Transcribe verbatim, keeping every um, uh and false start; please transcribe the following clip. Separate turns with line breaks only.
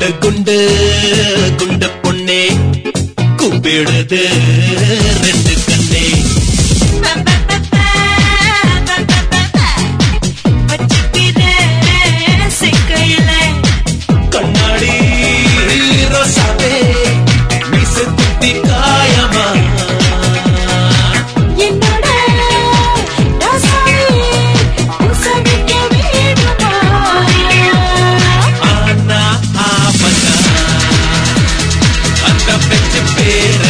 குண்டு குண்டு குண்டு பொண்ணே கூப்பிடுது ரெண்டு கண்ணே. கண்ணாடி ரோசாவே மிஸ் குத்தி காயமா பேர